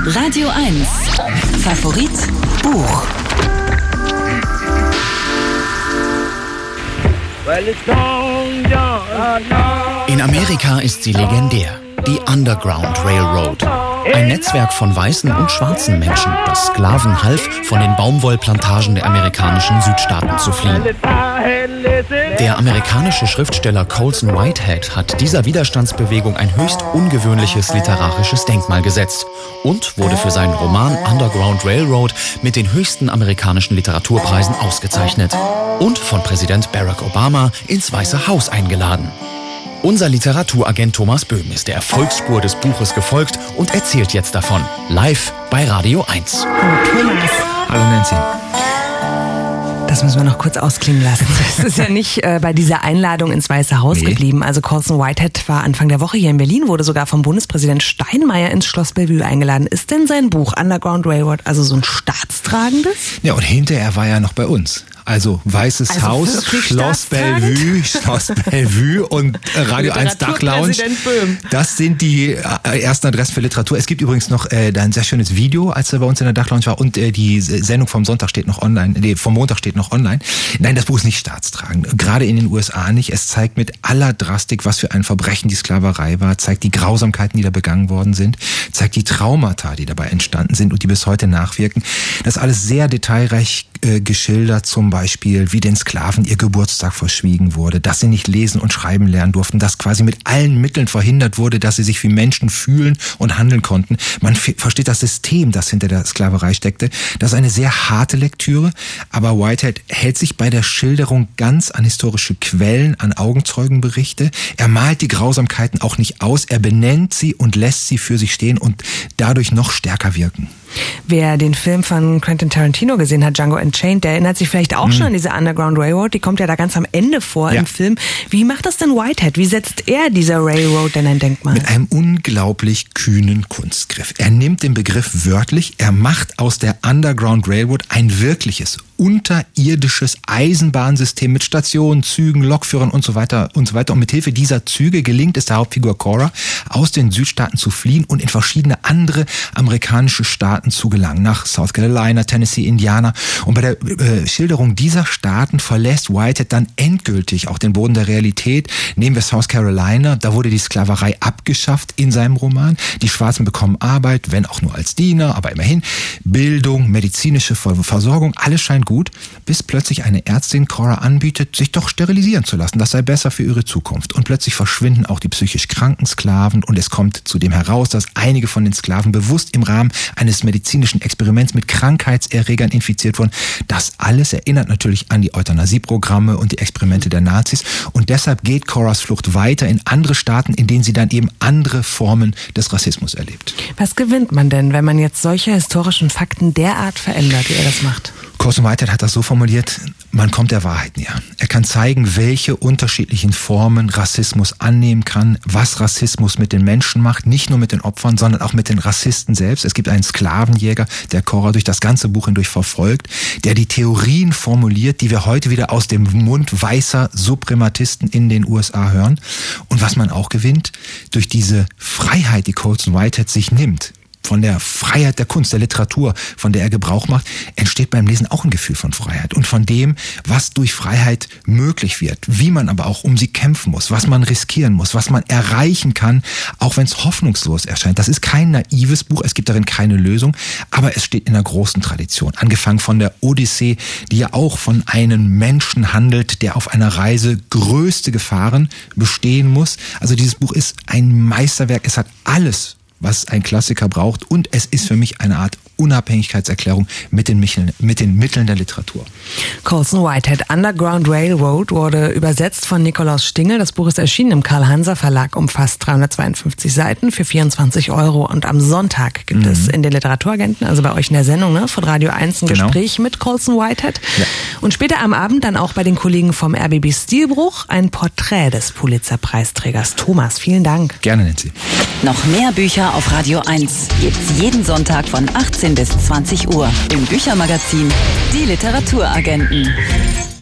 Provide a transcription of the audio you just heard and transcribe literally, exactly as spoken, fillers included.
Radio eins. Favorit Buch. In Amerika ist sie legendär. Die Underground Railroad. Ein Netzwerk von weißen und schwarzen Menschen, das Sklaven half, von den Baumwollplantagen der amerikanischen Südstaaten zu fliehen. Der amerikanische Schriftsteller Colson Whitehead hat dieser Widerstandsbewegung ein höchst ungewöhnliches literarisches Denkmal gesetzt und wurde für seinen Roman Underground Railroad mit den höchsten amerikanischen Literaturpreisen ausgezeichnet und von Präsident Barack Obama ins Weiße Haus eingeladen. Unser Literaturagent Thomas Böhm ist der Erfolgsspur des Buches gefolgt und erzählt jetzt davon, live bei Radio eins. Hallo Thomas. Hallo Nancy. Das müssen wir noch kurz ausklingen lassen. Es ist ja nicht äh, bei dieser Einladung ins Weiße Haus nee. geblieben. Also Colson Whitehead war Anfang der Woche hier in Berlin, wurde sogar vom Bundespräsident Steinmeier ins Schloss Bellevue eingeladen. Ist denn sein Buch Underground Railroad also so ein staatstragendes? Ja, und hinterher war er noch bei uns. Also Weißes also Haus, Schloss Bellevue, Schloss Bellevue und Radio eins Dachlounge. Das sind die ersten Adressen für Literatur. Es gibt übrigens noch äh, ein sehr schönes Video, als er bei uns in der Dachlounge war, und äh, die Sendung vom Sonntag steht noch online, nee, vom Montag steht noch online. Nein, das Buch ist nicht staatstragend. Gerade in den U S A nicht. Es zeigt mit aller Drastik, was für ein Verbrechen die Sklaverei war, zeigt die Grausamkeiten, die da begangen worden sind, zeigt die Traumata, die dabei entstanden sind und die bis heute nachwirken. Das ist alles sehr detailreich äh, geschildert, zum Beispiel, wie den Sklaven ihr Geburtstag verschwiegen wurde, dass sie nicht lesen und schreiben lernen durften, dass quasi mit allen Mitteln verhindert wurde, dass sie sich wie Menschen fühlen und handeln konnten. Man f- versteht das System, das hinter der Sklaverei steckte. Das ist eine sehr harte Lektüre, aber Whitehead hält sich bei der Schilderung ganz an historische Quellen, an Augenzeugenberichte. Er malt die Grausamkeiten auch nicht aus, er benennt sie und lässt sie für sich stehen und dadurch noch stärker wirken. Wer den Film von Quentin Tarantino gesehen hat, Django Unchained, der erinnert sich vielleicht auch mhm. schon an diese Underground Railroad. Die kommt ja da ganz am Ende vor ja. im Film. Wie macht das denn Whitehead? Wie setzt er dieser Railroad denn ein Denkmal? Mit einem unglaublich kühnen Kunstgriff. Er nimmt den Begriff wörtlich. Er macht aus der Underground Railroad ein wirkliches, unterirdisches Eisenbahnsystem mit Stationen, Zügen, Lokführern und so weiter und so weiter. Und mit Hilfe dieser Züge gelingt es der Hauptfigur Cora, aus den Südstaaten zu fliehen und in verschiedene andere amerikanische Staaten zu gelangen, nach South Carolina, Tennessee, Indiana. Und bei der äh, Schilderung dieser Staaten verlässt Whitehead dann endgültig auch den Boden der Realität. Nehmen wir South Carolina, da wurde die Sklaverei abgeschafft in seinem Roman. Die Schwarzen bekommen Arbeit, wenn auch nur als Diener, aber immerhin. Bildung, medizinische Versorgung, alles scheint gut, bis plötzlich eine Ärztin Cora anbietet, sich doch sterilisieren zu lassen. Das sei besser für ihre Zukunft. Und plötzlich verschwinden auch die psychisch kranken Sklaven und es kommt zudem heraus, dass einige von den Sklaven bewusst im Rahmen eines medizinischen Experiments mit Krankheitserregern infiziert wurden. Das alles erinnert natürlich an die Euthanasieprogramme und die Experimente der Nazis. Und deshalb geht Coras Flucht weiter in andere Staaten, in denen sie dann eben andere Formen des Rassismus erlebt. Was gewinnt man denn, wenn man jetzt solche historischen Fakten derart verändert, wie er das macht? Colson Whitehead hat das so formuliert, man kommt der Wahrheit näher. Er kann zeigen, welche unterschiedlichen Formen Rassismus annehmen kann, was Rassismus mit den Menschen macht, nicht nur mit den Opfern, sondern auch mit den Rassisten selbst. Es gibt einen Sklavenjäger, der Cora durch das ganze Buch hindurch verfolgt, der die Theorien formuliert, die wir heute wieder aus dem Mund weißer Suprematisten in den U S A hören. Und was man auch gewinnt, durch diese Freiheit, die Colson Whitehead sich nimmt, von der Freiheit der Kunst, der Literatur, von der er Gebrauch macht, entsteht beim Lesen auch ein Gefühl von Freiheit und von dem, was durch Freiheit möglich wird, wie man aber auch um sie kämpfen muss, was man riskieren muss, was man erreichen kann, auch wenn es hoffnungslos erscheint. Das ist kein naives Buch, es gibt darin keine Lösung, aber es steht in einer großen Tradition. Angefangen von der Odyssee, die ja auch von einem Menschen handelt, der auf einer Reise größte Gefahren bestehen muss. Also dieses Buch ist ein Meisterwerk, es hat alles, was ein Klassiker braucht, und es ist für mich eine Art Unabhängigkeitserklärung mit den Mitteln, mit den Mitteln der Literatur. Colson Whitehead, Underground Railroad, wurde übersetzt von Nikolaus Stingel. Das Buch ist erschienen im Karl-Hanser-Verlag, umfasst dreihundertzweiundfünfzig Seiten für vierundzwanzig Euro. Und am Sonntag gibt mhm. es in den Literaturagenten, also bei euch in der Sendung, ne, von Radio eins, ein genau. Gespräch mit Colson Whitehead. Ja. Und später am Abend dann auch bei den Kollegen vom R B B Stilbruch ein Porträt des Pulitzer-Preisträgers. Thomas, vielen Dank. Gerne, Nancy. Noch mehr Bücher auf Radio eins gibt's jeden Sonntag von achtzehn bis zwanzig Uhr im Büchermagazin Die Literaturagenten.